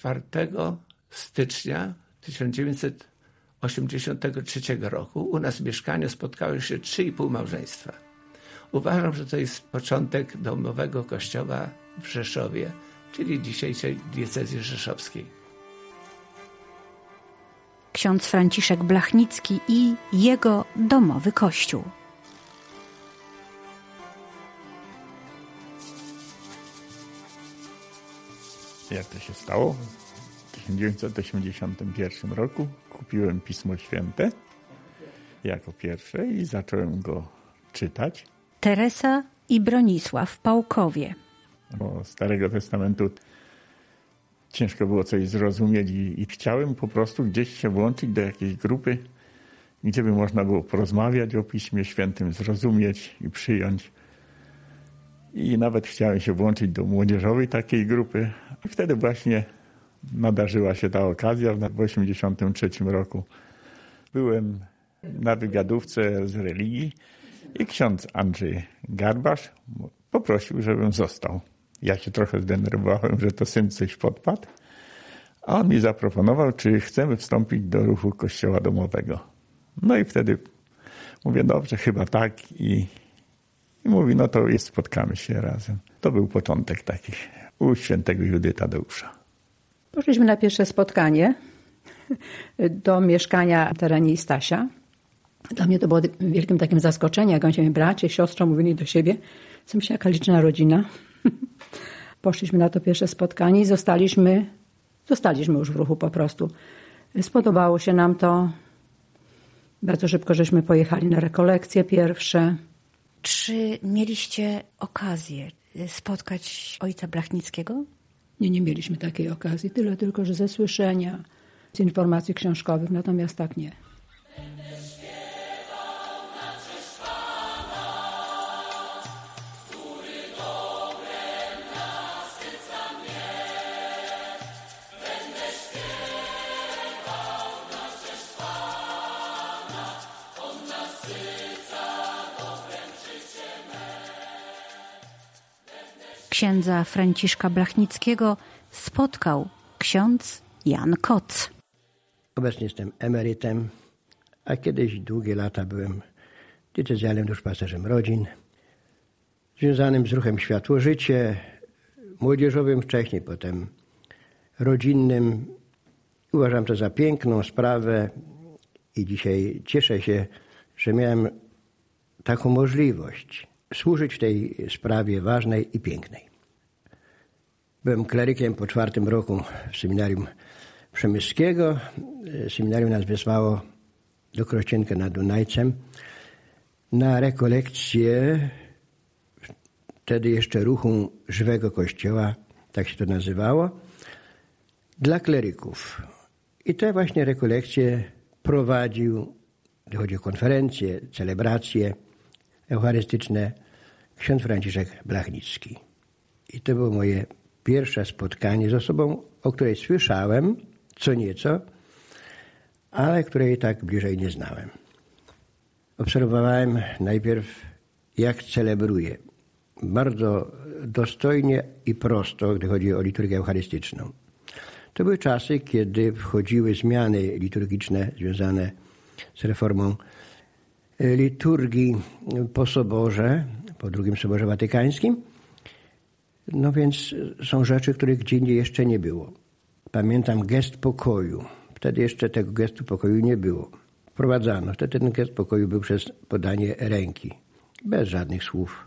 4 stycznia 1983 roku u nas w mieszkaniu spotkały się 3,5 małżeństwa. Uważam, że to jest początek domowego kościoła w Rzeszowie, czyli dzisiejszej diecezji rzeszowskiej. Ksiądz Franciszek Blachnicki i jego domowy kościół. Jak to się stało? W 1981 roku kupiłem Pismo Święte jako pierwsze i zacząłem go czytać. Teresa i Bronisław w Pałkowie. Bo Starego Testamentu ciężko było coś zrozumieć i chciałem po prostu gdzieś się włączyć do jakiejś grupy, gdzie by można było porozmawiać o Piśmie Świętym, zrozumieć i przyjąć. I nawet chciałem się włączyć do młodzieżowej takiej grupy. I wtedy właśnie nadarzyła się ta okazja w 1983 roku. Byłem na wywiadówce z religii i ksiądz Andrzej Garbasz poprosił, żebym został. Ja się trochę zdenerwowałem, że to syn coś podpadł, a on mi zaproponował, czy chcemy wstąpić do ruchu Kościoła Domowego. No i wtedy mówię, dobrze, chyba tak i mówi, no to spotkamy się razem. To był początek taki u świętego Judy Tadeusza. Poszliśmy na pierwsze spotkanie do mieszkania Tereni i Stasia. Dla mnie to było wielkim takim zaskoczeniem, jak oni się bracie, siostro mówili do siebie. Co myślę, jaka liczna rodzina. Poszliśmy na to pierwsze spotkanie i zostaliśmy już w ruchu po prostu. Spodobało się nam to. Bardzo szybko żeśmy pojechali na rekolekcje pierwsze. Czy mieliście okazję spotkać ojca Blachnickiego? Nie mieliśmy takiej okazji. Tyle tylko, że ze słyszenia, z informacji książkowych, natomiast tak nie. Księdza Franciszka Blachnickiego spotkał ksiądz Jan Koc. Obecnie jestem emerytem, a kiedyś długie lata byłem diecezjalnym duszpasterzem rodzin, związanym z ruchem Światło Życie, młodzieżowym wcześniej, potem rodzinnym. Uważam to za piękną sprawę i dzisiaj cieszę się, że miałem taką możliwość służyć w tej sprawie ważnej i pięknej. Byłem klerykiem po 4 roku w seminarium przemyskiego. Seminarium nas wysłało do Krościenka nad Dunajcem na rekolekcje, wtedy jeszcze ruchu Żywego Kościoła, tak się to nazywało, dla kleryków. I te właśnie rekolekcje prowadził, gdy chodzi o konferencje, celebracje eucharystyczne, ksiądz Franciszek Blachnicki. I to było moje pierwsze spotkanie z osobą, o której słyszałem co nieco, ale której tak bliżej nie znałem. Obserwowałem najpierw, jak celebruje. Bardzo dostojnie i prosto, gdy chodzi o liturgię eucharystyczną. To były czasy, kiedy wchodziły zmiany liturgiczne związane z reformą liturgii po Soborze, po II Soborze Watykańskim. No więc są rzeczy, których gdzie indziej jeszcze nie było. Pamiętam gest pokoju. Wtedy jeszcze tego gestu pokoju nie było. Wprowadzano. Wtedy ten gest pokoju był przez podanie ręki. Bez żadnych słów.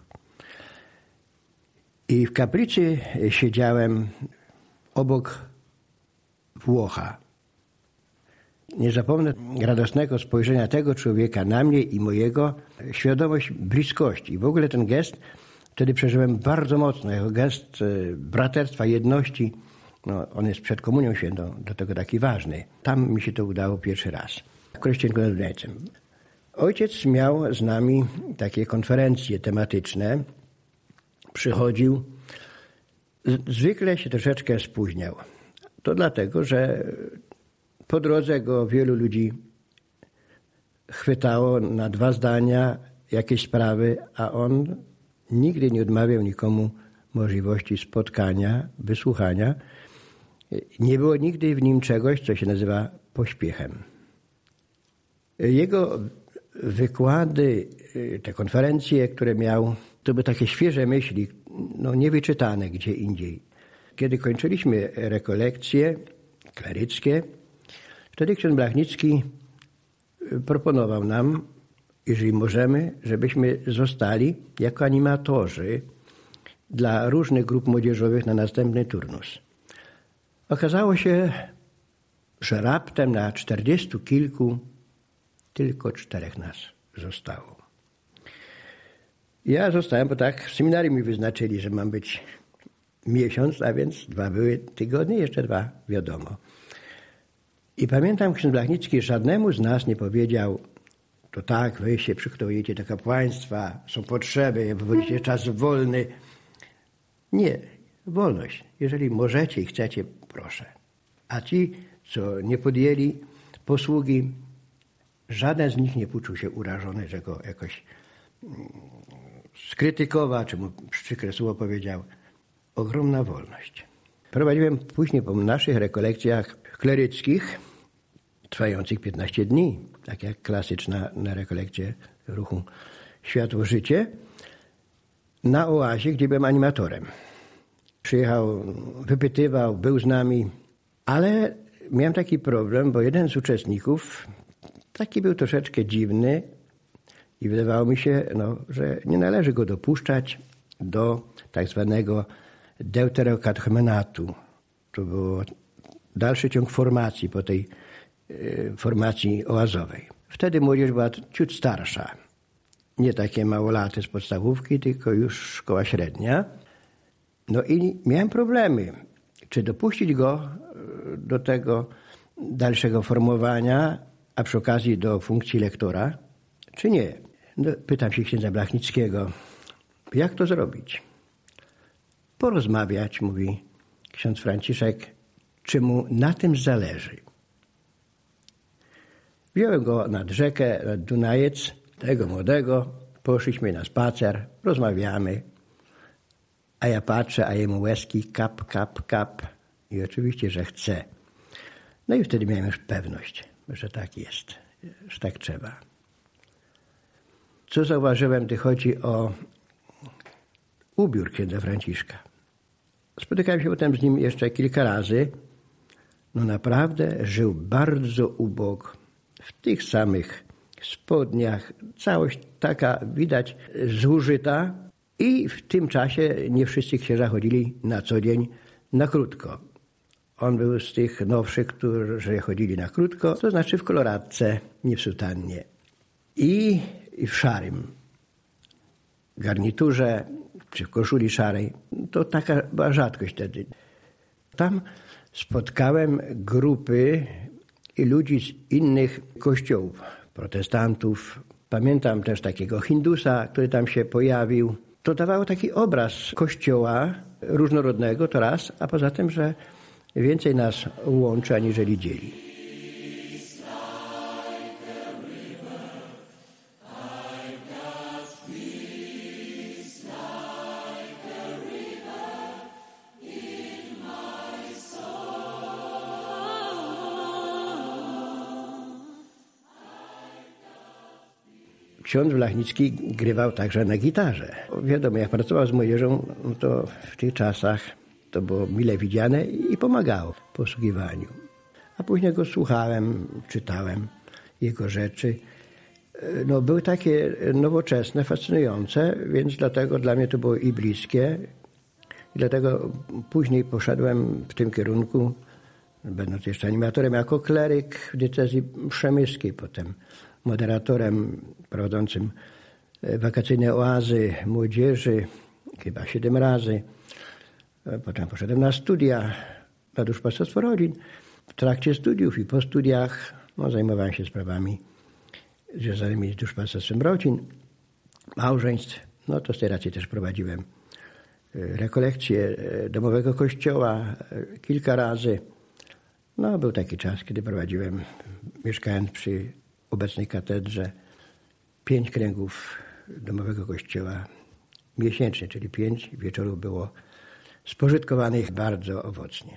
I w kaplicy siedziałem obok Włocha. Nie zapomnę radosnego spojrzenia tego człowieka na mnie i mojego, świadomość bliskości. W ogóle ten gest wtedy przeżyłem bardzo mocno, jako gest braterstwa, jedności. No, on jest przed Komunią Świętą, do tego taki ważny. Tam mi się to udało pierwszy raz, w Krościenku nad Dunajcem. Ojciec miał z nami takie konferencje tematyczne. Przychodził, zwykle się troszeczkę spóźniał. To dlatego, że po drodze go wielu ludzi chwytało na 2 zdania jakieś sprawy, a on nigdy nie odmawiał nikomu możliwości spotkania, wysłuchania. Nie było nigdy w nim czegoś, co się nazywa pośpiechem. Jego wykłady, te konferencje, które miał, to były takie świeże myśli, niewyczytane gdzie indziej. Kiedy kończyliśmy rekolekcje kleryckie, wtedy ksiądz Blachnicki proponował nam, jeżeli możemy, żebyśmy zostali jako animatorzy dla różnych grup młodzieżowych na następny turnus. Okazało się, że raptem na 40 kilku tylko 4 nas zostało. Ja zostałem, bo tak w seminarium mi wyznaczyli, że mam być miesiąc, a więc 2 były tygodnie, jeszcze 2 wiadomo. I pamiętam, ksiądz Blachnicki żadnemu z nas nie powiedział, to tak, wy się przygotowujecie do kapłaństwa, są potrzeby, wywodzicie czas wolny. Nie, wolność. Jeżeli możecie i chcecie, proszę. A ci, co nie podjęli posługi, żaden z nich nie poczuł się urażony, że go jakoś skrytykował, czy mu przykre słowo powiedział. Ogromna wolność. Prowadziłem później po naszych rekolekcjach kleryckich, trwających 15 dni, tak jak klasyczna na rekolekcje ruchu Światło-Życie, na oazie, gdzie byłem animatorem. Przyjechał, wypytywał, był z nami, ale miałem taki problem, bo jeden z uczestników taki był troszeczkę dziwny i wydawało mi się, że nie należy go dopuszczać do tak zwanego deuterokatechumenatu. To był dalszy ciąg formacji po tej formacji oazowej. Wtedy młodzież była ciut starsza. Nie takie małolaty z podstawówki, tylko już szkoła średnia. I miałem problemy, czy dopuścić go do tego dalszego formowania, a przy okazji do funkcji lektora, czy nie. Pytam się księdza Blachnickiego, jak to zrobić? Porozmawiać, mówi ksiądz Franciszek, czy mu na tym zależy. Wziąłem go nad rzekę, nad Dunajec, tego młodego, poszliśmy na spacer, rozmawiamy, a ja patrzę, a jemu łezki kap, kap, kap i oczywiście, że chce. I wtedy miałem już pewność, że tak jest, że tak trzeba. Co zauważyłem, gdy chodzi o ubiór księdza Franciszka. Spotykałem się potem z nim jeszcze kilka razy. Naprawdę żył bardzo ubogo. W tych samych spodniach, całość taka widać zużyta i w tym czasie nie wszyscy księża chodzili na co dzień na krótko. On był z tych nowszych, którzy chodzili na krótko, to znaczy w koloradce, nie w sutannie. I w szarym garniturze, czy w koszuli szarej. To taka była rzadkość wtedy. Tam spotkałem grupy i ludzi z innych kościołów, protestantów. Pamiętam też takiego Hindusa, który tam się pojawił. To dawało taki obraz kościoła różnorodnego, to raz, a poza tym, że więcej nas łączy, aniżeli dzieli. Ksiądz Blachnicki grywał także na gitarze. Wiadomo, jak pracował z młodzieżą, to w tych czasach to było mile widziane i pomagało w posługiwaniu. A później go słuchałem, czytałem jego rzeczy. Były takie nowoczesne, fascynujące, więc dlatego dla mnie to było i bliskie. I dlatego później poszedłem w tym kierunku, będąc jeszcze animatorem jako kleryk w diecezji przemyskiej, potem moderatorem prowadzącym wakacyjne oazy młodzieży, chyba 7 razy. Potem poszedłem na studia, na duszpasterstwo rodzin. W trakcie studiów i po studiach zajmowałem się sprawami związanymi z duszpasterstwem rodzin, małżeństw. To z tej racji też prowadziłem rekolekcje domowego kościoła kilka razy. Był taki czas, kiedy prowadziłem, mieszkając przy obecnej katedrze, 5 kręgów domowego kościoła miesięcznie, czyli 5 wieczorów było spożytkowanych bardzo owocnie.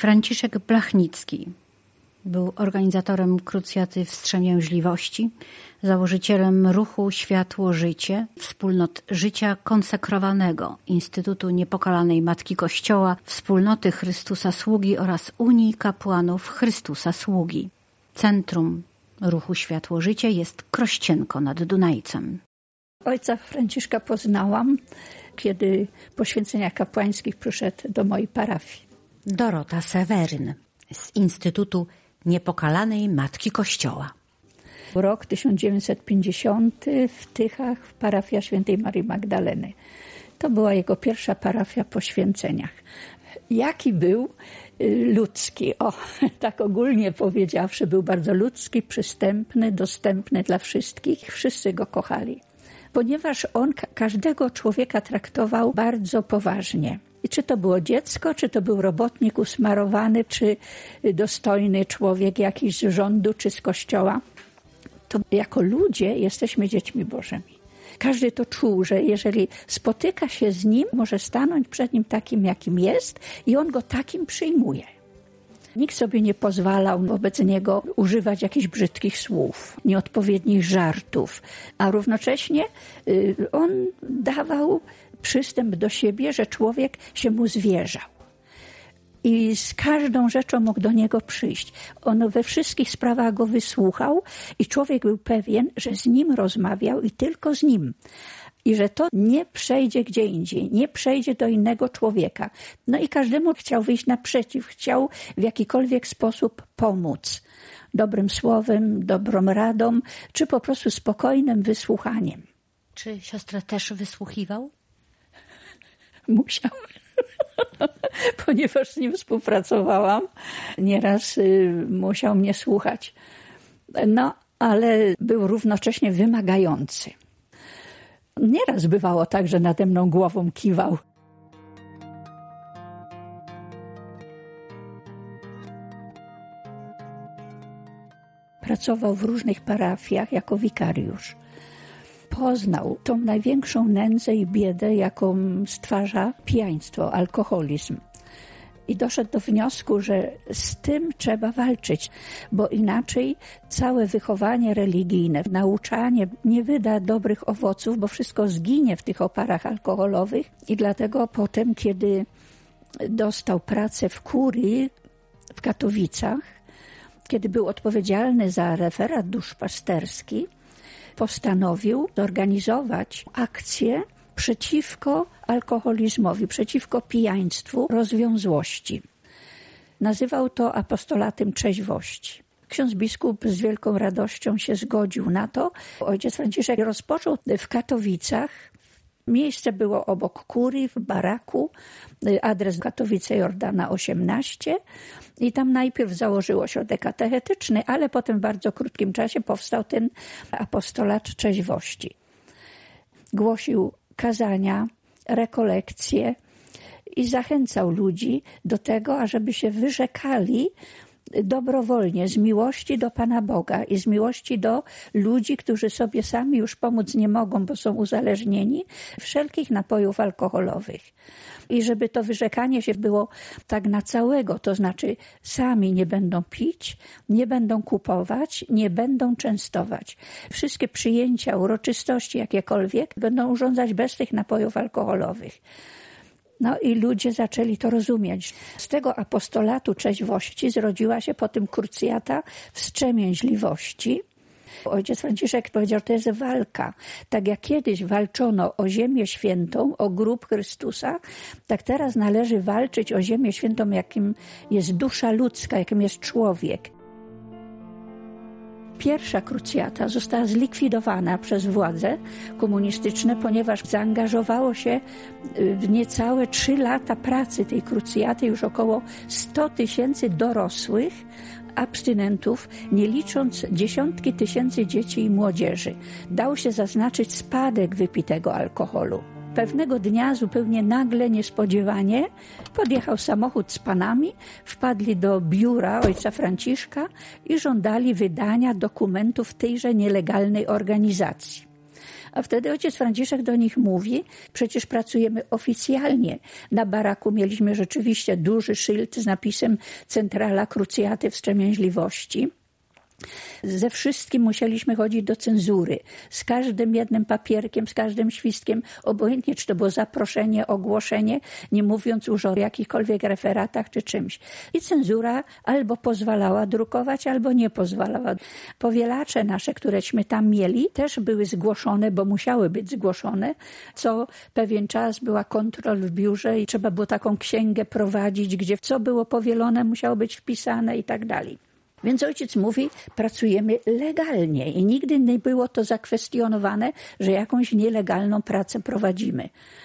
Franciszek Blachnicki był organizatorem krucjaty wstrzemięźliwości, założycielem ruchu Światło-Życie, wspólnot życia konsekrowanego, Instytutu Niepokalanej Matki Kościoła, Wspólnoty Chrystusa Sługi oraz Unii Kapłanów Chrystusa Sługi. Centrum ruchu Światło-Życie jest Krościenko nad Dunajcem. Ojca Franciszka poznałam, kiedy po święceniach kapłańskich przyszedł do mojej parafii. Dorota Seweryn z Instytutu Niepokalanej Matki Kościoła. Rok 1950 w Tychach, parafia Świętej Marii Magdaleny. To była jego pierwsza parafia po święceniach. Jaki był? Ludzki. Tak ogólnie powiedziawszy, był bardzo ludzki, przystępny, dostępny dla wszystkich. Wszyscy go kochali. Ponieważ on każdego człowieka traktował bardzo poważnie. I czy to było dziecko, czy to był robotnik usmarowany, czy dostojny człowiek jakiś z rządu, czy z kościoła, to jako ludzie jesteśmy dziećmi Bożymi. Każdy to czuł, że jeżeli spotyka się z nim, może stanąć przed nim takim, jakim jest i on go takim przyjmuje. Nikt sobie nie pozwalał wobec niego używać jakichś brzydkich słów, nieodpowiednich żartów, a równocześnie on dawał przystęp do siebie, że człowiek się mu zwierzał. I z każdą rzeczą mógł do niego przyjść. On we wszystkich sprawach go wysłuchał i człowiek był pewien, że z nim rozmawiał i tylko z nim. I że to nie przejdzie gdzie indziej, nie przejdzie do innego człowieka. No i każdemu chciał wyjść naprzeciw, chciał w jakikolwiek sposób pomóc. Dobrym słowem, dobrą radą, czy po prostu spokojnym wysłuchaniem. Czy siostrę też wysłuchiwał? Musiał. Ponieważ z nim współpracowałam, nieraz musiał mnie słuchać. No, ale był równocześnie wymagający. Nieraz bywało tak, że nade mną głową kiwał. Pracował w różnych parafiach jako wikariusz. Poznał tą największą nędzę i biedę, jaką stwarza pijaństwo, alkoholizm. I doszedł do wniosku, że z tym trzeba walczyć, bo inaczej całe wychowanie religijne, nauczanie nie wyda dobrych owoców, bo wszystko zginie w tych oparach alkoholowych. I dlatego potem, kiedy dostał pracę w kurii w Katowicach, kiedy był odpowiedzialny za referat duszpasterski, postanowił zorganizować akcję przeciwko alkoholizmowi, przeciwko pijaństwu, rozwiązłości. Nazywał to apostolatem trzeźwości. Ksiądz biskup z wielką radością się zgodził na to. Ojciec Franciszek rozpoczął w Katowicach. Miejsce było obok kurii, w baraku, adres Katowice Jordana 18 i tam najpierw założył ośrodek katechetyczny, ale potem w bardzo krótkim czasie powstał ten apostolat trzeźwości. Głosił kazania, rekolekcje i zachęcał ludzi do tego, ażeby się wyrzekali dobrowolnie, z miłości do Pana Boga i z miłości do ludzi, którzy sobie sami już pomóc nie mogą, bo są uzależnieni, wszelkich napojów alkoholowych. I żeby to wyrzekanie się było tak na całego, to znaczy sami nie będą pić, nie będą kupować, nie będą częstować. Wszystkie przyjęcia, uroczystości jakiekolwiek będą urządzać bez tych napojów alkoholowych. No i ludzie zaczęli to rozumieć. Z tego apostolatu trzeźwości zrodziła się potem krucjata wstrzemięźliwości. Ojciec Franciszek powiedział, że to jest walka. Tak jak kiedyś walczono o Ziemię Świętą, o grób Chrystusa, tak teraz należy walczyć o Ziemię Świętą, jakim jest dusza ludzka, jakim jest człowiek. Pierwsza krucjata została zlikwidowana przez władze komunistyczne, ponieważ zaangażowało się w niecałe 3 lata pracy tej krucjaty już około 100 000 dorosłych abstynentów, nie licząc dziesiątki tysięcy dzieci i młodzieży. Dał się zaznaczyć spadek wypitego alkoholu. Pewnego dnia zupełnie nagle, niespodziewanie podjechał samochód z panami, wpadli do biura ojca Franciszka i żądali wydania dokumentów tejże nielegalnej organizacji. A wtedy ojciec Franciszek do nich mówi, przecież pracujemy oficjalnie. Na baraku mieliśmy rzeczywiście duży szyld z napisem Centrala Krucjaty Wstrzemięźliwości. Ze wszystkim musieliśmy chodzić do cenzury. Z każdym jednym papierkiem, z każdym świstkiem, obojętnie czy to było zaproszenie, ogłoszenie, nie mówiąc już o jakichkolwiek referatach czy czymś. I cenzura albo pozwalała drukować, albo nie pozwalała. Powielacze nasze, któreśmy tam mieli, też były zgłoszone, bo musiały być zgłoszone. Co pewien czas była kontrola w biurze i trzeba było taką księgę prowadzić, gdzie co było powielone musiało być wpisane i tak dalej. Więc ojciec mówi, pracujemy legalnie i nigdy nie było to zakwestionowane, że jakąś nielegalną pracę prowadzimy.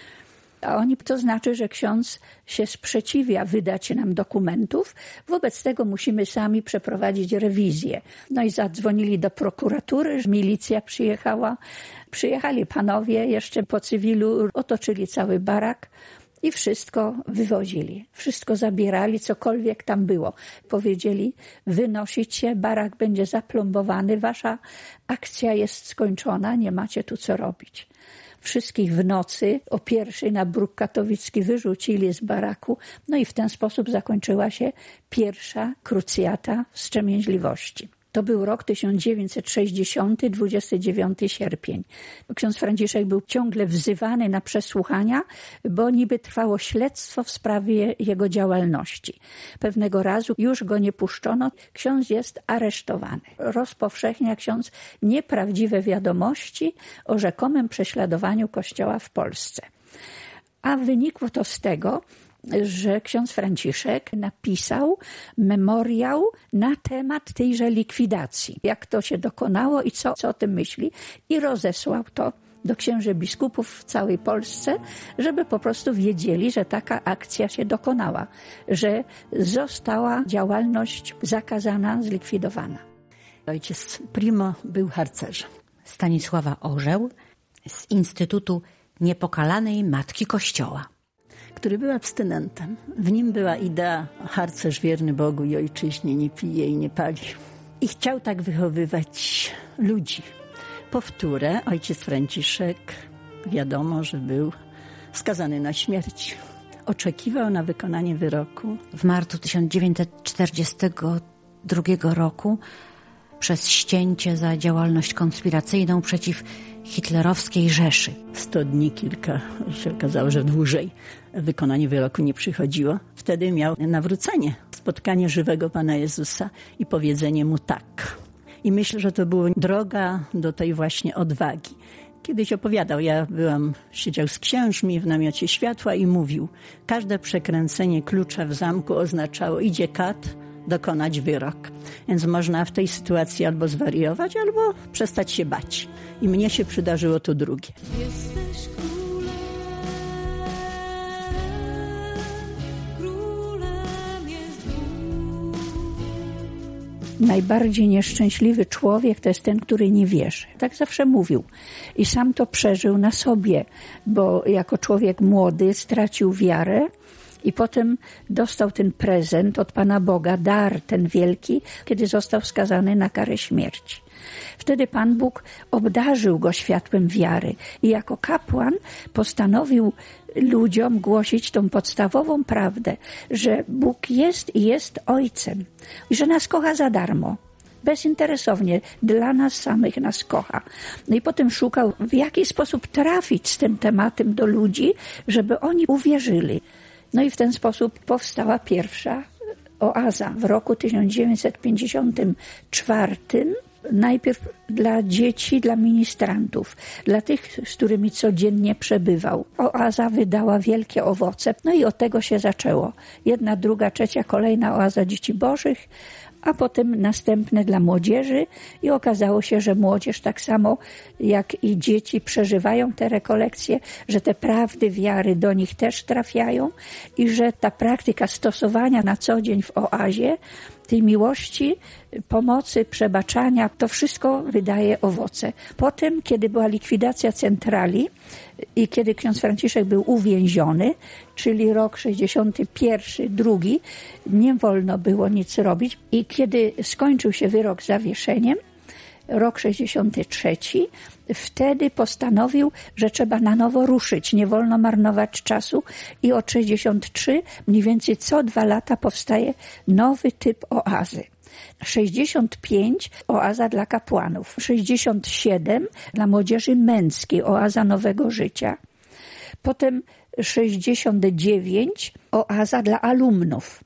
A oni, to znaczy, że ksiądz się sprzeciwia wydać nam dokumentów. Wobec tego musimy sami przeprowadzić rewizję. No i zadzwonili do prokuratury, milicja przyjechała. Przyjechali panowie jeszcze po cywilu, otoczyli cały barak. I wszystko wywozili, wszystko zabierali, cokolwiek tam było. Powiedzieli, wynosić się, barak będzie zaplombowany, wasza akcja jest skończona, nie macie tu co robić. Wszystkich w nocy o 1:00 na Bruk Katowicki wyrzucili z baraku, no i w ten sposób zakończyła się pierwsza krucjata wstrzemięźliwości. To był rok 1960, 29 sierpień. Ksiądz Franciszek był ciągle wzywany na przesłuchania, bo niby trwało śledztwo w sprawie jego działalności. Pewnego razu już go nie puszczono, ksiądz jest aresztowany. Rozpowszechnia ksiądz nieprawdziwe wiadomości o rzekomym prześladowaniu Kościoła w Polsce. A wynikło to z tego, że ksiądz Franciszek napisał memoriał na temat tejże likwidacji. Jak to się dokonało i co o tym myśli. I rozesłał to do księży biskupów w całej Polsce, żeby po prostu wiedzieli, że taka akcja się dokonała, że została działalność zakazana, zlikwidowana. Ojciec Primo był harcerzem Stanisława Orzeł z Instytutu Niepokalanej Matki Kościoła, który był abstynentem. W nim była idea harcerz wierny Bogu i ojczyźnie, nie pije i nie pali. I chciał tak wychowywać ludzi. Powtórę, ojciec Franciszek, wiadomo, że był skazany na śmierć. Oczekiwał na wykonanie wyroku. W marcu 1942 roku przez ścięcie za działalność konspiracyjną przeciw hitlerowskiej Rzeszy. 100 dni, kilka się okazało, że dłużej wykonanie wyroku nie przychodziło. Wtedy miał nawrócenie, spotkanie żywego Pana Jezusa i powiedzenie mu tak. I myślę, że to była droga do tej właśnie odwagi. Kiedyś opowiadał, siedział z księżmi w namiocie światła i mówił, każde przekręcenie klucza w zamku oznaczało, idzie kat, dokonać wyrok. Więc można w tej sytuacji albo zwariować, albo przestać się bać. I mnie się przydarzyło to drugie. Jesteś królem jest Bóg. Najbardziej nieszczęśliwy człowiek to jest ten, który nie wierzy. Tak zawsze mówił. I sam to przeżył na sobie, bo jako człowiek młody stracił wiarę, i potem dostał ten prezent od Pana Boga, dar ten wielki, kiedy został skazany na karę śmierci. Wtedy Pan Bóg obdarzył go światłem wiary i jako kapłan postanowił ludziom głosić tą podstawową prawdę, że Bóg jest i jest Ojcem i że nas kocha za darmo. Bezinteresownie, dla nas samych nas kocha. No i potem szukał, w jaki sposób trafić z tym tematem do ludzi, żeby oni uwierzyli. No i w ten sposób powstała pierwsza oaza w roku 1954. Najpierw dla dzieci, dla ministrantów, dla tych, z którymi codziennie przebywał. Oaza wydała wielkie owoce. No i od tego się zaczęło. 1, 2, 3, kolejna oaza dzieci bożych, a potem następne dla młodzieży i okazało się, że młodzież tak samo jak i dzieci przeżywają te rekolekcje, że te prawdy wiary do nich też trafiają i że ta praktyka stosowania na co dzień w oazie tej miłości, pomocy, przebaczania, to wszystko wydaje owoce. Potem, kiedy była likwidacja centrali i kiedy ksiądz Franciszek był uwięziony, czyli rok 61, 2, nie wolno było nic robić i kiedy skończył się wyrok zawieszeniem, rok 63, wtedy postanowił, że trzeba na nowo ruszyć, nie wolno marnować czasu i od 63 mniej więcej co 2 lata powstaje nowy typ oazy. 65 oaza dla kapłanów, 67 dla młodzieży męskiej, oaza nowego życia. Potem 69 oaza dla alumnów,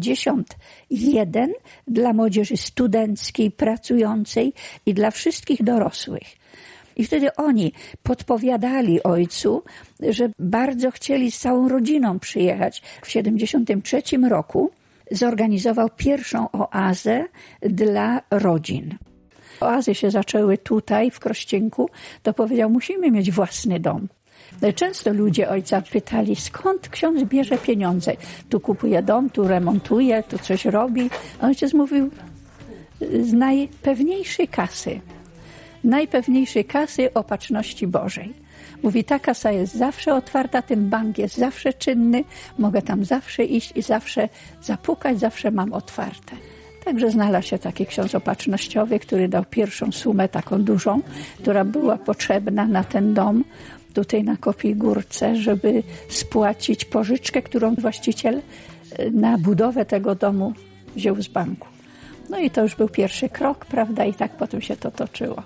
71 dla młodzieży studenckiej, pracującej i dla wszystkich dorosłych. I wtedy oni podpowiadali ojcu, że bardzo chcieli z całą rodziną przyjechać. W 73 roku zorganizował pierwszą oazę dla rodzin. Oazy się zaczęły tutaj, w Krościenku, to powiedział, musimy mieć własny dom. Często ludzie ojca pytali, skąd ksiądz bierze pieniądze. Tu kupuje dom, tu remontuje, tu coś robi. Ojciec mówił, z najpewniejszej kasy opatrzności Bożej. Mówi, ta kasa jest zawsze otwarta, ten bank jest zawsze czynny, mogę tam zawsze iść i zawsze zapukać, zawsze mam otwarte. Także znalazł się taki ksiądz opatrznościowy, który dał pierwszą sumę taką dużą, która była potrzebna na ten dom, tutaj na Kopiej Górce, żeby spłacić pożyczkę, którą właściciel na budowę tego domu wziął z banku. No i to już był pierwszy krok, prawda, i tak potem się to toczyło.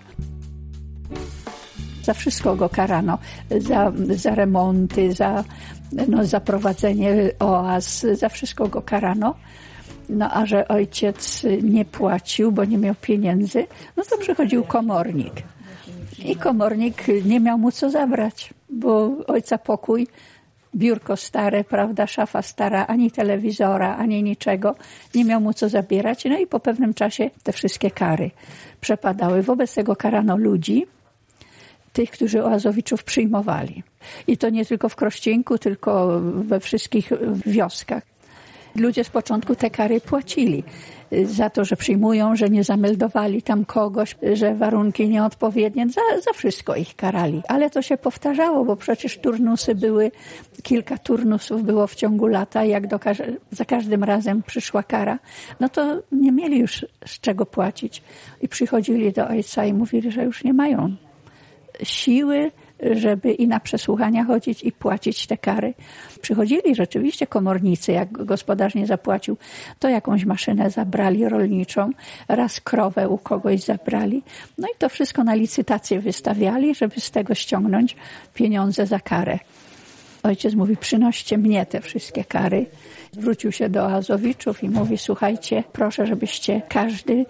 Za wszystko go karano, za remonty, za prowadzenie oaz, za wszystko go karano. No a że ojciec nie płacił, bo nie miał pieniędzy, no to przychodził komornik. I komornik nie miał mu co zabrać, bo ojca pokój, biurko stare, prawda, szafa stara, ani telewizora, ani niczego, nie miał mu co zabierać. No i po pewnym czasie te wszystkie kary przepadały. Wobec tego karano ludzi, tych, którzy oazowiczów przyjmowali. I to nie tylko w Krościenku, tylko we wszystkich wioskach. Ludzie z początku te kary płacili za to, że przyjmują, że nie zameldowali tam kogoś, że warunki nieodpowiednie, za wszystko ich karali. Ale to się powtarzało, bo przecież turnusy były, kilka turnusów było w ciągu lata, jak za każdym razem przyszła kara, no to nie mieli już z czego płacić. I przychodzili do ojca i mówili, że już nie mają siły, żeby i na przesłuchania chodzić i płacić te kary. Przychodzili rzeczywiście komornicy, jak gospodarz nie zapłacił, to jakąś maszynę zabrali rolniczą, raz krowę u kogoś zabrali. No i to wszystko na licytację wystawiali, żeby z tego ściągnąć pieniądze za karę. Ojciec mówi, przynoście mnie te wszystkie kary. Zwrócił się do oazowiczów i mówi, słuchajcie, proszę, żebyście każdy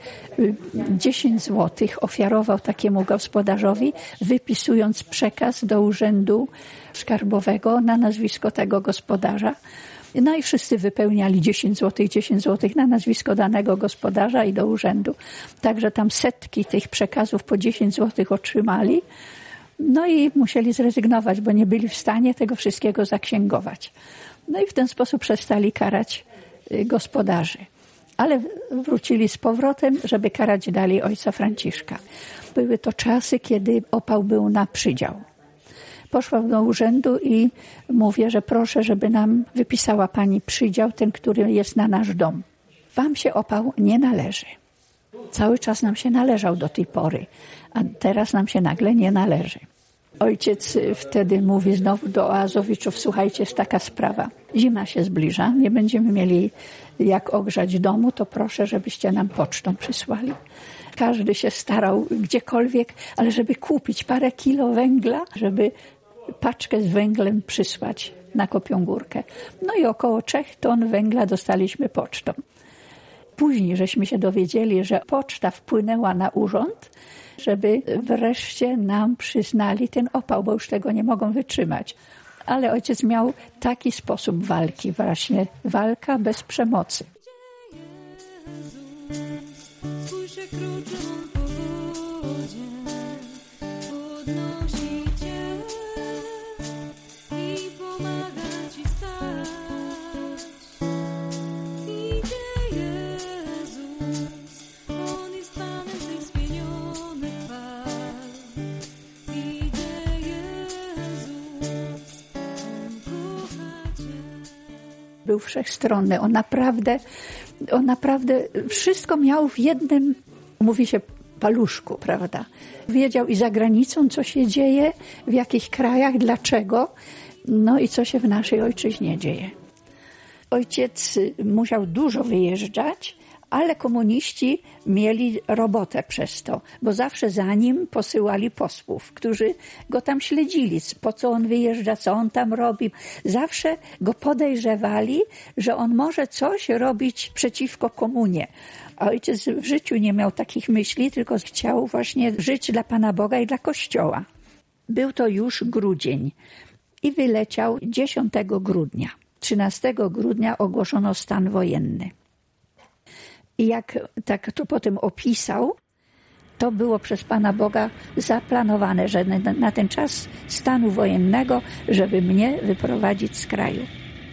10 złotych ofiarował takiemu gospodarzowi, wypisując przekaz do urzędu skarbowego na nazwisko tego gospodarza. No i wszyscy wypełniali 10 złotych na nazwisko danego gospodarza i do urzędu. Także tam setki tych przekazów po 10 złotych otrzymali. No i musieli zrezygnować, bo nie byli w stanie tego wszystkiego zaksięgować. No i w ten sposób przestali karać gospodarzy. Ale wrócili z powrotem, żeby karać dalej ojca Franciszka. Były to czasy, kiedy opał był na przydział. Poszłam do urzędu i mówię, że proszę, żeby nam wypisała pani przydział, ten, który jest na nasz dom. Wam się opał nie należy. Cały czas nam się należał do tej pory, a teraz nam się nagle nie należy. Ojciec wtedy mówi znowu do oazowiczów, słuchajcie, jest taka sprawa. Zima się zbliża, nie będziemy mieli jak ogrzać domu, to proszę, żebyście nam pocztą przysłali. Każdy się starał gdziekolwiek, ale żeby kupić parę kilo węgla, żeby paczkę z węglem przysłać na Kopią Górkę. No i około 3 ton węgla dostaliśmy pocztą. Później żeśmy się dowiedzieli, że poczta wpłynęła na urząd, żeby wreszcie nam przyznali ten opał, bo już tego nie mogą wytrzymać. Ale ojciec miał taki sposób walki, właśnie walka bez przemocy. Słyszę kruczą po wodzie, podnosi cię i pomaga ci stać. Idzie Jezus, On jest Panem tych spienionych fal. Idzie Jezus, On kocha cię. Był wszechstronny, on naprawdę wszystko miał w jednym, mówi się paluszku, prawda. Wiedział i za granicą, co się dzieje, w jakich krajach, dlaczego, no i co się w naszej ojczyźnie dzieje. Ojciec musiał dużo wyjeżdżać, ale komuniści mieli robotę przez to, bo zawsze za nim posyłali posłów, którzy go tam śledzili, po co on wyjeżdża, co on tam robi. Zawsze go podejrzewali, że on może coś robić przeciwko komunie. A ojciec w życiu nie miał takich myśli, tylko chciał właśnie żyć dla Pana Boga i dla Kościoła. Był to już grudzień i wyleciał 10 grudnia. 13 grudnia ogłoszono stan wojenny. I jak tak to potem opisał, to było przez Pana Boga zaplanowane, że na ten czas stanu wojennego, żeby mnie wyprowadzić z kraju.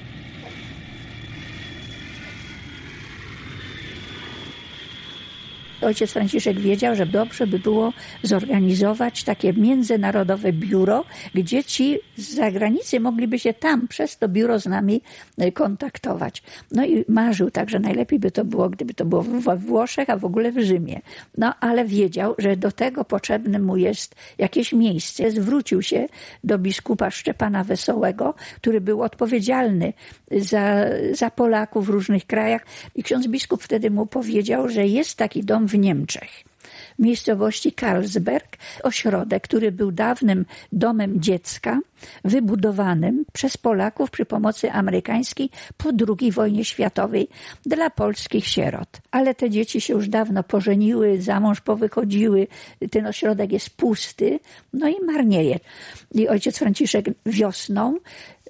Ojciec Franciszek wiedział, że dobrze by było zorganizować takie międzynarodowe biuro, gdzie ci z zagranicy mogliby się tam przez to biuro z nami kontaktować. No i marzył tak, że najlepiej by to było, gdyby to było we Włoszech, a w ogóle w Rzymie. No ale wiedział, że do tego potrzebne mu jest jakieś miejsce. Zwrócił się do biskupa Szczepana Wesołego, który był odpowiedzialny za Polaków w różnych krajach. I ksiądz biskup wtedy mu powiedział, że jest taki dom w Niemczech, w miejscowości Karlsberg, ośrodek, który był dawnym domem dziecka, wybudowanym przez Polaków przy pomocy amerykańskiej po II wojnie światowej dla polskich sierot. Ale te dzieci się już dawno pożeniły, za mąż powychodziły, ten ośrodek jest pusty, no i marnieje. I ojciec Franciszek wiosną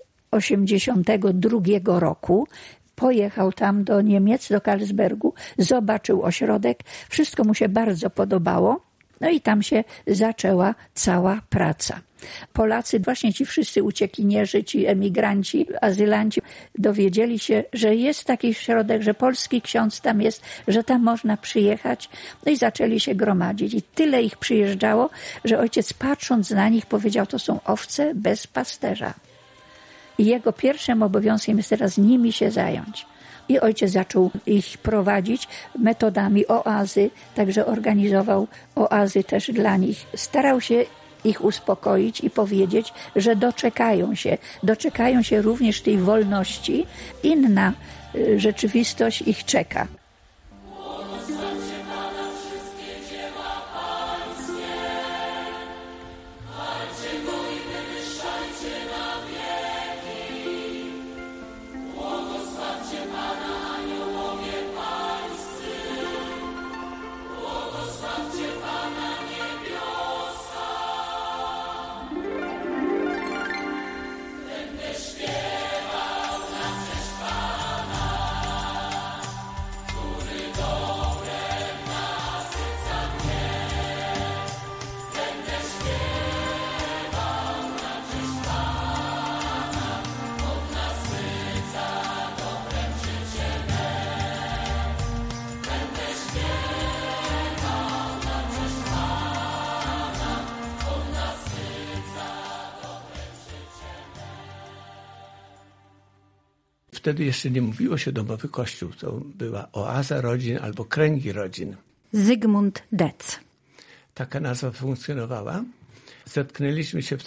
1982 roku pojechał tam do Niemiec, do Karlsbergu, zobaczył ośrodek, wszystko mu się bardzo podobało, no i tam się zaczęła cała praca. Polacy, właśnie ci wszyscy uciekinierzy, ci emigranci, azylanci, dowiedzieli się, że jest taki ośrodek, że polski ksiądz tam jest, że tam można przyjechać, no i zaczęli się gromadzić. I tyle ich przyjeżdżało, że ojciec patrząc na nich powiedział, to są owce bez pasterza. I jego pierwszym obowiązkiem jest teraz nimi się zająć. I ojciec zaczął ich prowadzić metodami oazy, także organizował oazy też dla nich. Starał się ich uspokoić i powiedzieć, że doczekają się również tej wolności. Inna rzeczywistość ich czeka. Wtedy jeszcze nie mówiło się domowy kościół, to była oaza rodzin albo kręgi rodzin. Zygmunt Dec. Taka nazwa funkcjonowała. Zetknęliśmy się w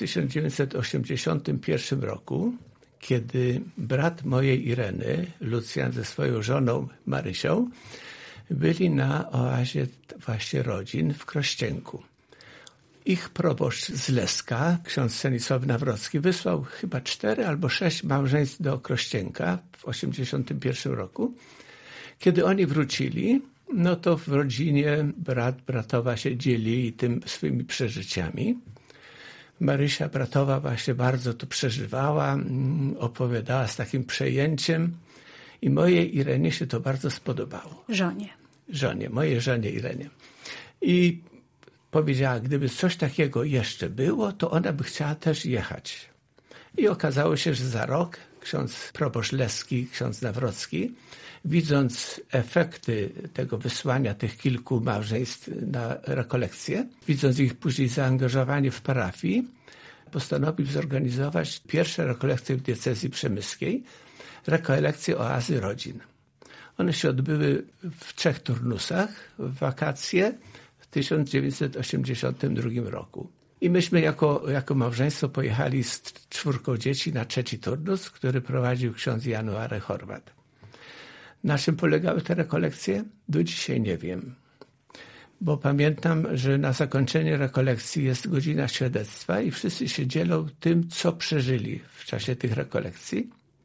1981 roku, kiedy brat mojej Ireny, Lucjan, ze swoją żoną Marysią, byli na oazie właśnie rodzin w Krościenku. Ich proboszcz z Leska, ksiądz Stanisław Nawrocki, wysłał chyba 4 albo 6 małżeństw do Krościenka w 1981 roku. Kiedy oni wrócili, no to w rodzinie bratowa się dzielili tym swoimi przeżyciami. Marysia bratowa właśnie bardzo to przeżywała, opowiadała z takim przejęciem i mojej Irenie się to bardzo spodobało. Mojej żonie Irenie. I powiedziała, gdyby coś takiego jeszcze było, to ona by chciała też jechać. I okazało się, że za rok ksiądz proboszcz Leski, ksiądz Nawrocki, widząc efekty tego wysłania tych kilku małżeństw na rekolekcje, widząc ich później zaangażowanie w parafii, postanowił zorganizować pierwsze rekolekcje w diecezji przemyskiej, rekolekcje oazy rodzin. One się odbyły w 3 turnusach, w wakacje, 1982 roku. I myśmy jako małżeństwo pojechali z 4 dzieci na 3. turnus, który prowadził ksiądz January Horvat. Na czym polegały te rekolekcje? Do dzisiaj nie wiem. Bo pamiętam, że na zakończenie rekolekcji jest godzina świadectwa i wszyscy się dzielą tym, co przeżyli w czasie tych rekolekcji.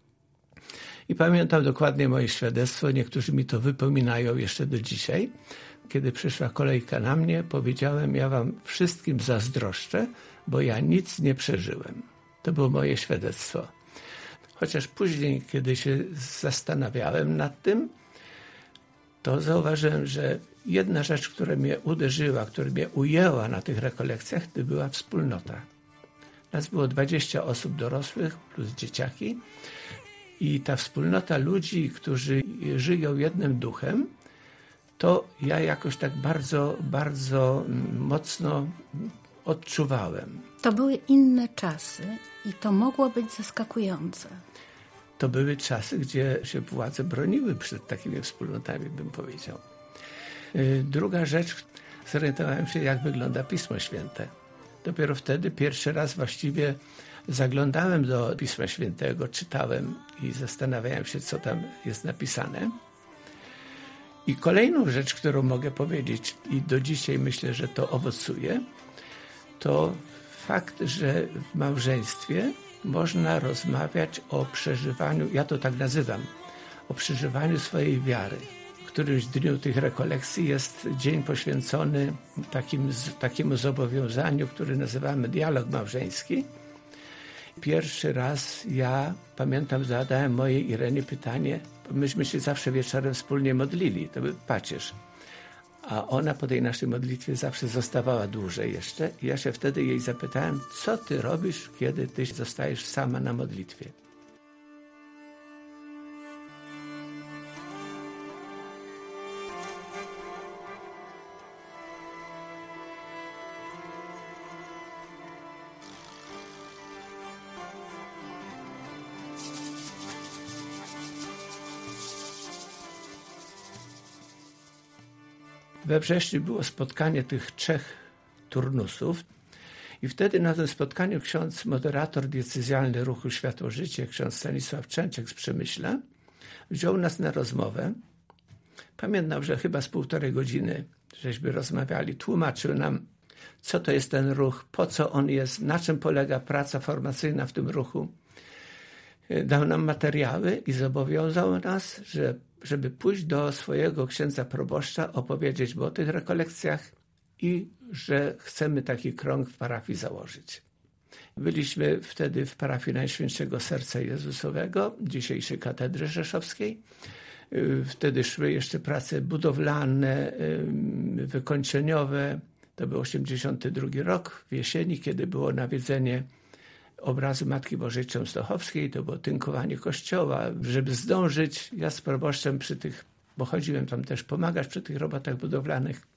I pamiętam dokładnie moje świadectwo, niektórzy mi to wypominają jeszcze do dzisiaj. Kiedy przyszła kolejka na mnie, powiedziałem: ja wam wszystkim zazdroszczę, bo ja nic nie przeżyłem. To było moje świadectwo. Chociaż później, kiedy się zastanawiałem nad tym, to zauważyłem, że jedna rzecz, która mnie uderzyła, która mnie ujęła na tych rekolekcjach, to była wspólnota. Nas było 20 osób dorosłych plus dzieciaki i ta wspólnota ludzi, którzy żyją jednym duchem, to ja jakoś tak bardzo, bardzo mocno odczuwałem. To były inne czasy i to mogło być zaskakujące. To były czasy, gdzie się władze broniły przed takimi wspólnotami, bym powiedział. Druga rzecz, zorientowałem się, jak wygląda Pismo Święte. Dopiero wtedy pierwszy raz właściwie zaglądałem do Pisma Świętego, czytałem i zastanawiałem się, co tam jest napisane. I kolejną rzecz, którą mogę powiedzieć i do dzisiaj myślę, że to owocuje, to fakt, że w małżeństwie można rozmawiać o przeżywaniu, ja to tak nazywam, o przeżywaniu swojej wiary. W którymś dniu tych rekolekcji jest dzień poświęcony takiemu zobowiązaniu, który nazywamy dialog małżeński. Pierwszy raz ja, pamiętam, zadałem mojej Irenie pytanie, bo myśmy się zawsze wieczorem wspólnie modlili, to był pacierz. A ona po tej naszej modlitwie zawsze zostawała dłużej jeszcze. I ja się wtedy jej zapytałem, co ty robisz, kiedy ty zostajesz sama na modlitwie? We wrześniu było spotkanie tych 3 turnusów i wtedy na tym spotkaniu ksiądz moderator diecezjalny Ruchu Światło-Życie, ksiądz Stanisław Częczek z Przemyśla, wziął nas na rozmowę. Pamiętam, że chyba z 1,5 godziny żeśmy rozmawiali. Tłumaczył nam, co to jest ten ruch, po co on jest, na czym polega praca formacyjna w tym ruchu. Dał nam materiały i zobowiązał nas, żeby pójść do swojego księdza proboszcza, opowiedzieć mu o tych rekolekcjach i że chcemy taki krąg w parafii założyć. Byliśmy wtedy w parafii Najświętszego Serca Jezusowego, dzisiejszej katedry rzeszowskiej. Wtedy szły jeszcze prace budowlane, wykończeniowe. To był 1982 rok, w jesieni, kiedy było nawiedzenie obrazu Matki Bożej Częstochowskiej, to było tynkowanie kościoła, żeby zdążyć. Ja z proboszczem bo chodziłem tam też pomagać przy tych robotach budowlanych.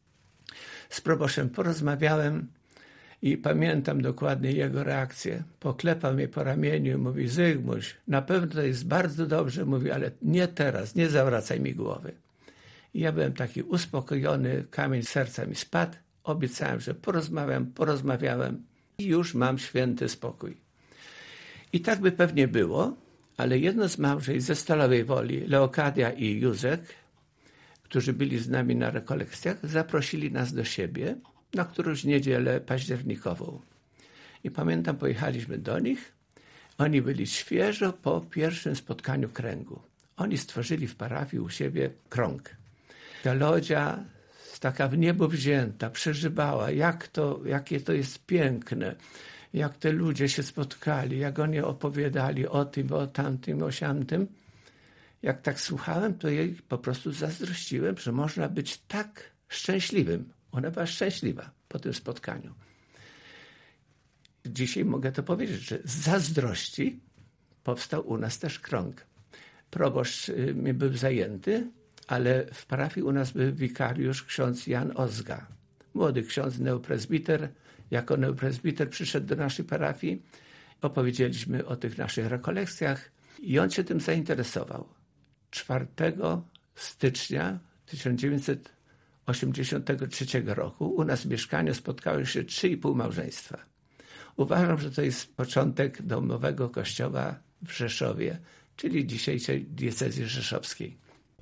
Z proboszczem porozmawiałem i pamiętam dokładnie jego reakcję. Poklepał mnie po ramieniu i mówi: Zygmuś, na pewno to jest bardzo dobrze, mówi, ale nie teraz, nie zawracaj mi głowy. I ja byłem taki uspokojony, kamień z serca mi spadł. Obiecałem, że porozmawiałem i już mam święty spokój. I tak by pewnie było, ale jedno z małżeństw ze Stalowej Woli, Leokadia i Józek, którzy byli z nami na rekolekcjach, zaprosili nas do siebie na którąś niedzielę październikową. I pamiętam, pojechaliśmy do nich. Oni byli świeżo po pierwszym spotkaniu kręgu. Oni stworzyli w parafii u siebie krąg. Ta Lodzia, taka w niebo wzięta, przeżywała, jakie to jest piękne, jak te ludzie się spotkali, jak oni opowiadali o tym, o tamtym, o siamtym. Jak tak słuchałem, to jej po prostu zazdrościłem, że można być tak szczęśliwym. Ona była szczęśliwa po tym spotkaniu. Dzisiaj mogę to powiedzieć, że z zazdrości powstał u nas też krąg. Proboszcz był zajęty, ale w parafii u nas był wikariusz ksiądz Jan Ozga. Młody ksiądz, neoprezbiter. Jako neoprezbiter przyszedł do naszej parafii. Opowiedzieliśmy o tych naszych rekolekcjach i on się tym zainteresował. 4 stycznia 1983 1983 roku u nas w mieszkaniu spotkały się 3,5 małżeństwa. Uważam, że to jest początek domowego kościoła w Rzeszowie, czyli dzisiejszej diecezji rzeszowskiej.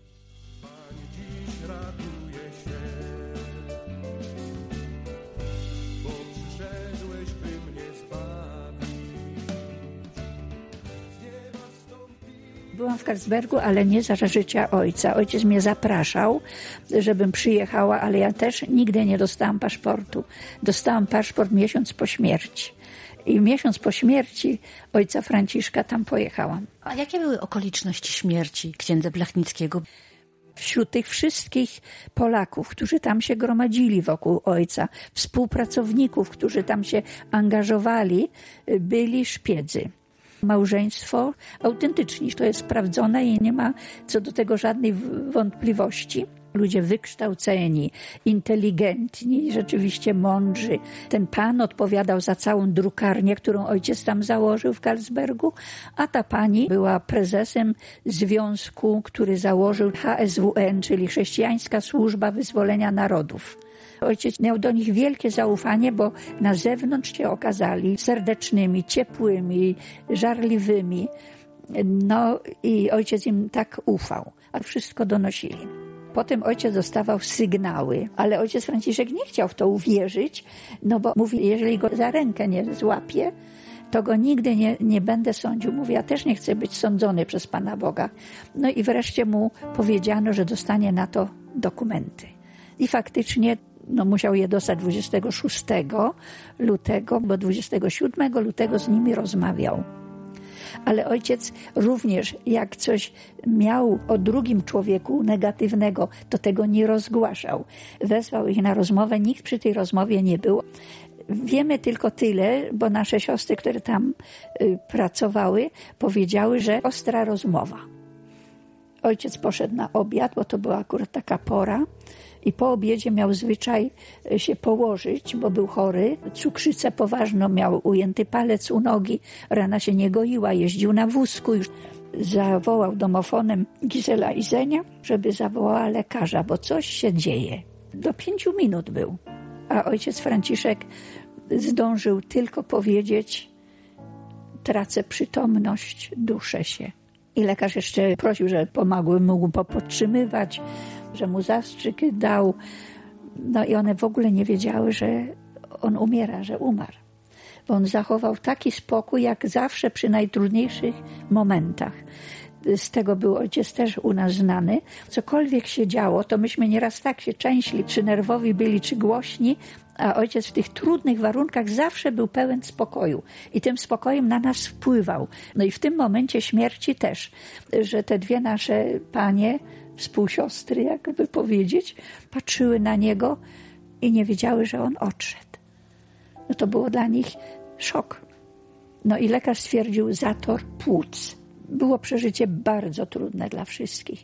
Byłam w Karlsbergu, ale nie za życia ojca. Ojciec mnie zapraszał, żebym przyjechała, ale ja też nigdy nie dostałam paszportu. Dostałam paszport miesiąc po śmierci. I miesiąc po śmierci ojca Franciszka tam pojechałam. A jakie były okoliczności śmierci księdza Blachnickiego? Wśród tych wszystkich Polaków, którzy tam się gromadzili wokół ojca, współpracowników, którzy tam się angażowali, byli szpiedzy. Małżeństwo autentyczni, to jest sprawdzone i nie ma co do tego żadnej wątpliwości. Ludzie wykształceni, inteligentni, rzeczywiście mądrzy. Ten pan odpowiadał za całą drukarnię, którą ojciec tam założył w Karlsbergu, a ta pani była prezesem związku, który założył HSWN, czyli Chrześcijańska Służba Wyzwolenia Narodów. Ojciec miał do nich wielkie zaufanie, bo na zewnątrz się okazali serdecznymi, ciepłymi, żarliwymi. No i ojciec im tak ufał, a wszystko donosili. Potem ojciec dostawał sygnały, ale ojciec Franciszek nie chciał w to uwierzyć, no bo mówi, jeżeli go za rękę nie złapie, to go nigdy nie będę sądził. Mówi, ja też nie chcę być sądzony przez Pana Boga. No i wreszcie mu powiedziano, że dostanie na to dokumenty. I faktycznie musiał je dostać 26 lutego, bo 27 lutego z nimi rozmawiał. Ale ojciec również, jak coś miał o drugim człowieku negatywnego, to tego nie rozgłaszał. Wezwał ich na rozmowę, nikt przy tej rozmowie nie był. Wiemy tylko tyle, bo nasze siostry, które tam pracowały, powiedziały, że ostra rozmowa. Ojciec poszedł na obiad, bo to była akurat taka pora. I po obiedzie miał zwyczaj się położyć, bo był chory. Cukrzycę poważną miał, ujęty palec u nogi, rana się nie goiła, jeździł na wózku. Już zawołał domofonem Gizela Izenia, żeby zawołała lekarza, bo coś się dzieje. Do 5 minut był. A ojciec Franciszek zdążył tylko powiedzieć: tracę przytomność, duszę się. I lekarz jeszcze prosił, że pomogły, mógł podtrzymywać, że mu zastrzyk dał. No i one w ogóle nie wiedziały, że on umiera, że umarł. Bo on zachował taki spokój, jak zawsze przy najtrudniejszych momentach. Z tego był ojciec też u nas znany. Cokolwiek się działo, to myśmy nieraz tak się częśli, czy nerwowi byli, czy głośni, a ojciec w tych trudnych warunkach zawsze był pełen spokoju i tym spokojem na nas wpływał. No i w tym momencie śmierci też, że te dwie nasze panie, współsiostry, jakby powiedzieć, patrzyły na niego i nie wiedziały, że on odszedł. No to było dla nich szok. No i lekarz stwierdził zator płuc. Było przeżycie bardzo trudne dla wszystkich.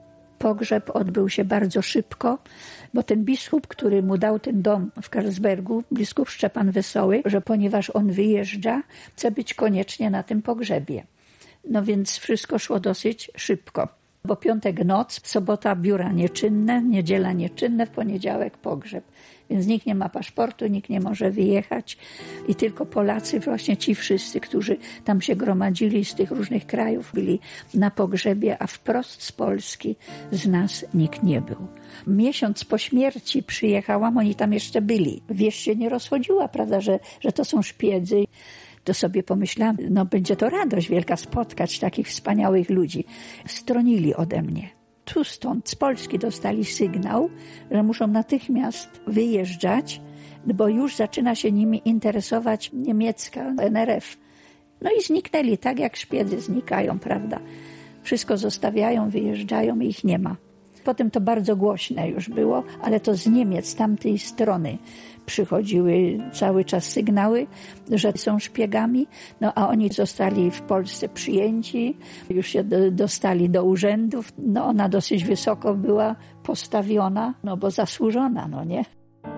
Pogrzeb odbył się bardzo szybko, bo ten biskup, który mu dał ten dom w Karlsbergu, biskup Szczepan Wesoły, że ponieważ on wyjeżdża, chce być koniecznie na tym pogrzebie. No więc wszystko szło dosyć szybko, bo piątek noc, sobota biura nieczynne, niedziela nieczynne, w poniedziałek pogrzeb. Więc nikt nie ma paszportu, nikt nie może wyjechać i tylko Polacy, właśnie ci wszyscy, którzy tam się gromadzili z tych różnych krajów, byli na pogrzebie, a wprost z Polski z nas nikt nie był. Miesiąc po śmierci przyjechałam, oni tam jeszcze byli. Wieś się nie rozchodziła, prawda, że to są szpiedzy. To sobie pomyślałam, no będzie to radość wielka spotkać takich wspaniałych ludzi. Stronili ode mnie. Tu stąd z Polski dostali sygnał, że muszą natychmiast wyjeżdżać, bo już zaczyna się nimi interesować niemiecka NRF. No i zniknęli, tak jak szpiedzy znikają, prawda? Wszystko zostawiają, wyjeżdżają i ich nie ma. Potem to bardzo głośne już było, ale to z Niemiec, z tamtej strony przychodziły cały czas sygnały, że są szpiegami, no a oni zostali w Polsce przyjęci, już się dostali do urzędów. No ona dosyć wysoko była postawiona, no bo zasłużona, no nie?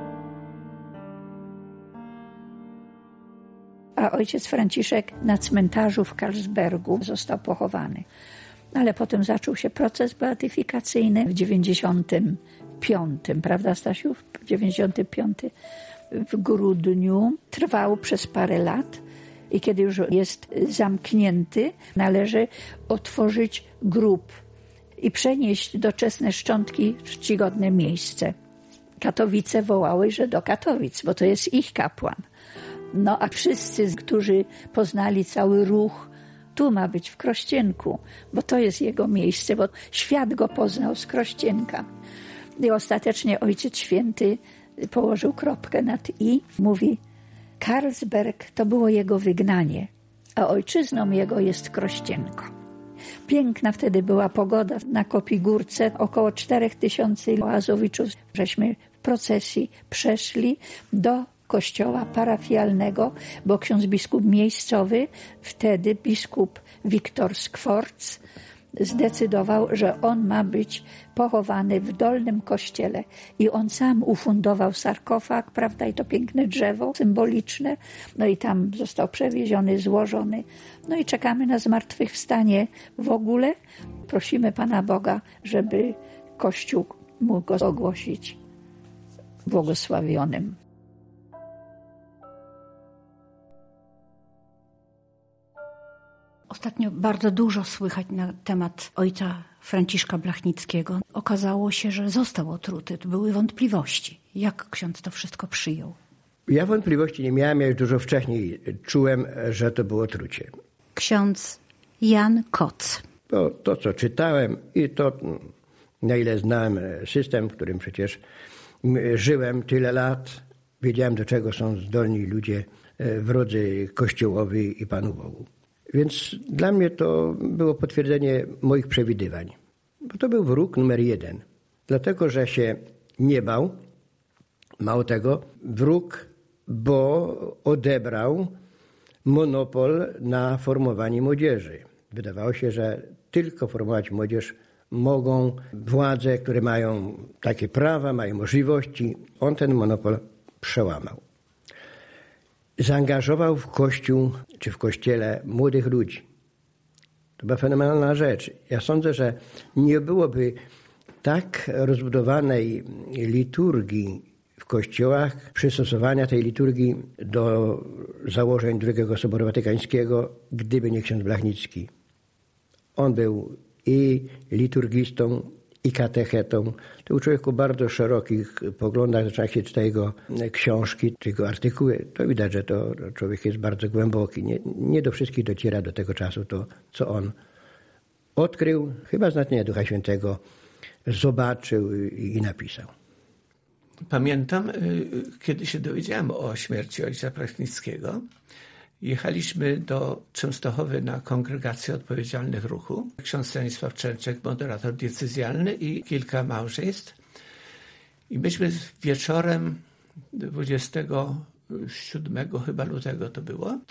A ojciec Franciszek na cmentarzu w Karlsbergu został pochowany. Ale potem zaczął się proces beatyfikacyjny w 1995 95, prawda Stasiu? 95 w grudniu. Trwał przez parę lat i kiedy już jest zamknięty, należy otworzyć grób i przenieść doczesne szczątki w czcigodne miejsce. Katowice wołały, że do Katowic, bo to jest ich kapłan. No a wszyscy, którzy poznali cały ruch, tu ma być w Krościenku, bo to jest jego miejsce, bo świat go poznał z Krościenka. I ostatecznie Ojciec Święty położył kropkę nad i. Mówi, Karlsberg to było jego wygnanie, a ojczyzną jego jest Krościenko. Piękna wtedy była pogoda na Kopigórce, około 4000 oazowiczów. Żeśmy w procesji przeszli do kościoła parafialnego, bo ksiądz biskup miejscowy, wtedy biskup Wiktor Skworc, zdecydował, że on ma być pochowany w dolnym kościele i on sam ufundował sarkofag, prawda, i to piękne drzewo symboliczne, no i tam został przewieziony, złożony, no i czekamy na zmartwychwstanie w ogóle. Prosimy Pana Boga, żeby Kościół mógł go ogłosić błogosławionym. Ostatnio bardzo dużo słychać na temat ojca Franciszka Blachnickiego. Okazało się, że został otruty. Były wątpliwości. Jak ksiądz to wszystko przyjął? Ja wątpliwości nie miałem, ja już dużo wcześniej czułem, że to było otrucie. Ksiądz Jan Koc. To, co czytałem i to, na ile znałem system, w którym przecież żyłem tyle lat, wiedziałem, do czego są zdolni ludzie wrodzy Kościołowi i Panu Bogu. Więc dla mnie to było potwierdzenie moich przewidywań. Bo to był wróg numer 1. Dlatego, że się nie bał. Mało tego, wróg, bo odebrał monopol na formowanie młodzieży. Wydawało się, że tylko formować młodzież mogą władze, które mają takie prawa, mają możliwości. On ten monopol przełamał. Zaangażował w Kościół czy w Kościele młodych ludzi. To była fenomenalna rzecz. Ja sądzę, że nie byłoby tak rozbudowanej liturgii w kościołach, przystosowania tej liturgii do założeń II Soboru Watykańskiego, gdyby nie ksiądz Blachnicki. On był i liturgistą, i katechetą. To był człowiek o bardzo szerokich poglądach. Zresztą jak się czyta jego książki, czy jego artykuły, to widać, że to człowiek jest bardzo głęboki. Nie do wszystkich dociera do tego czasu to, co on odkrył, chyba z natchnienia Ducha Świętego, zobaczył i napisał. Pamiętam, kiedy się dowiedziałem o śmierci ojca Blachnickiego, jechaliśmy do Częstochowy na kongregację odpowiedzialnych ruchu. Ksiądz Stanisław Czerczek, moderator diecezjalny i kilka małżeństw. I myśmy wieczorem 27 chyba lutego to było,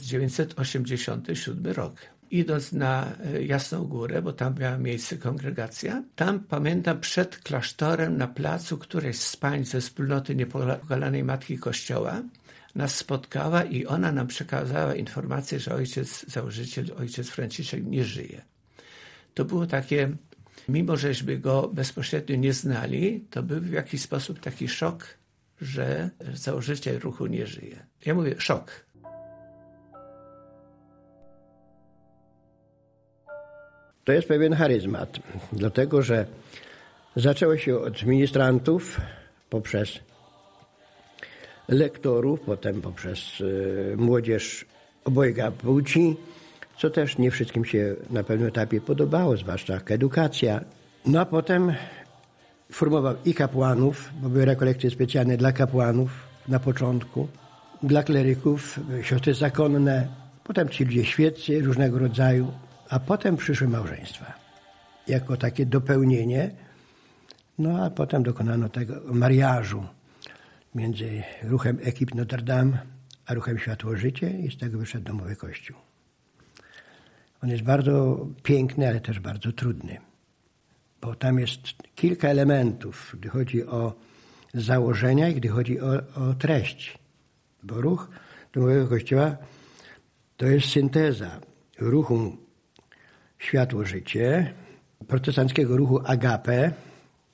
1987 rok. Idąc na Jasną Górę, bo tam miała miejsce kongregacja, tam pamiętam przed klasztorem na placu któreś z pań ze wspólnoty Niepokalanej Matki Kościoła nas spotkała i ona nam przekazała informację, że założyciel, ojciec Franciszek nie żyje. To było takie, mimo żeśmy go bezpośrednio nie znali, to był w jakiś sposób taki szok, że założyciel ruchu nie żyje. Ja mówię szok. To jest pewien charyzmat, dlatego że zaczęło się od ministrantów poprzez lektorów, potem poprzez młodzież obojga płci, co też nie wszystkim się na pewnym etapie podobało, zwłaszcza edukacja. No a potem formował i kapłanów, bo były rekolekcje specjalne dla kapłanów na początku, dla kleryków, siostry zakonne, potem ci ludzie świeccy różnego rodzaju, a potem przyszły małżeństwa. Jako takie dopełnienie, no a potem dokonano tego mariażu między ruchem Ekip Notre Dame a ruchem Światło-Życie i z tego wyszedł domowy Kościół. On jest bardzo piękny, ale też bardzo trudny, bo tam jest kilka elementów, gdy chodzi o założenia i gdy chodzi o treść. Bo ruch domowego Kościoła to jest synteza ruchu Światło-Życie, protestanckiego ruchu Agape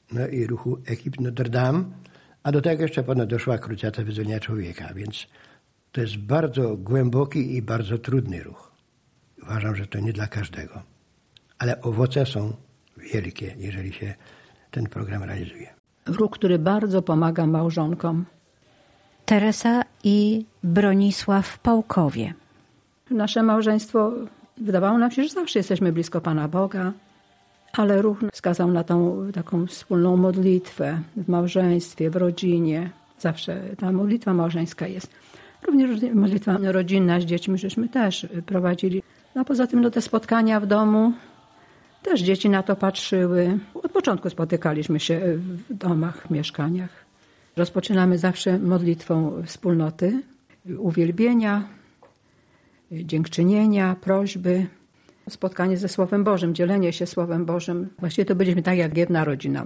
no i ruchu ekip Notre Dame, a do tego jeszcze ponad doszła krucjata wyzwolenia człowieka, więc to jest bardzo głęboki i bardzo trudny ruch. Uważam, że to nie dla każdego, ale owoce są wielkie, jeżeli się ten program realizuje. Ruch, który bardzo pomaga małżonkom. Teresa i Bronisław w Pałkowie. Nasze małżeństwo, wydawało nam się, że zawsze jesteśmy blisko Pana Boga, ale ruch wskazał na tą taką wspólną modlitwę w małżeństwie, w rodzinie. Zawsze ta modlitwa małżeńska jest. Również modlitwa rodzinna z dziećmi, żeśmy też prowadzili. A poza tym te spotkania w domu, też dzieci na to patrzyły. Od początku spotykaliśmy się w domach, w mieszkaniach. Rozpoczynamy zawsze modlitwą wspólnoty, uwielbienia, dziękczynienia, prośby, spotkanie ze Słowem Bożym, dzielenie się Słowem Bożym. Właściwie to byliśmy tak jak jedna rodzina.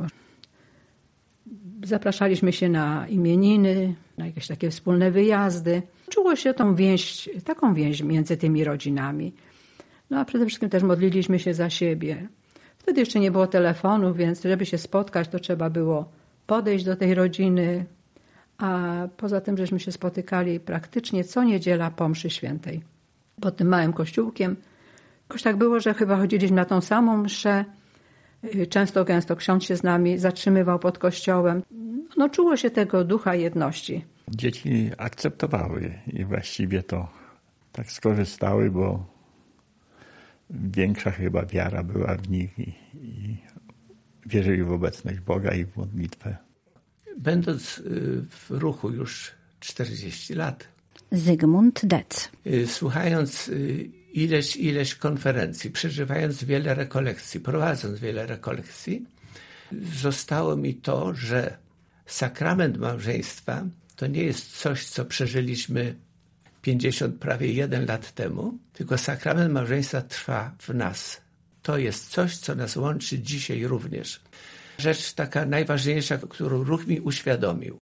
Zapraszaliśmy się na imieniny, na jakieś takie wspólne wyjazdy. Czuło się taką więź między tymi rodzinami. No a przede wszystkim też modliliśmy się za siebie. Wtedy jeszcze nie było telefonów, więc żeby się spotkać, to trzeba było podejść do tej rodziny. A poza tym, żeśmy się spotykali praktycznie co niedziela po mszy świętej. Pod tym małym kościółkiem. Jakoś tak było, że chyba chodziliśmy na tą samą mszę. Często, gęsto ksiądz się z nami zatrzymywał pod kościołem. No, czuło się tego ducha jedności. Dzieci akceptowały i właściwie to tak skorzystały, bo większa chyba wiara była w nich i wierzyli w obecność Boga i w modlitwę. Będąc w ruchu już 40 lat, Zygmunt Dec. słuchając ileś konferencji, przeżywając wiele rekolekcji, prowadząc wiele rekolekcji, zostało mi to, że sakrament małżeństwa to nie jest coś, co przeżyliśmy 50, prawie 1 lat temu, tylko sakrament małżeństwa trwa w nas. To jest coś, co nas łączy dzisiaj również. Rzecz taka najważniejsza, którą ruch mi uświadomił.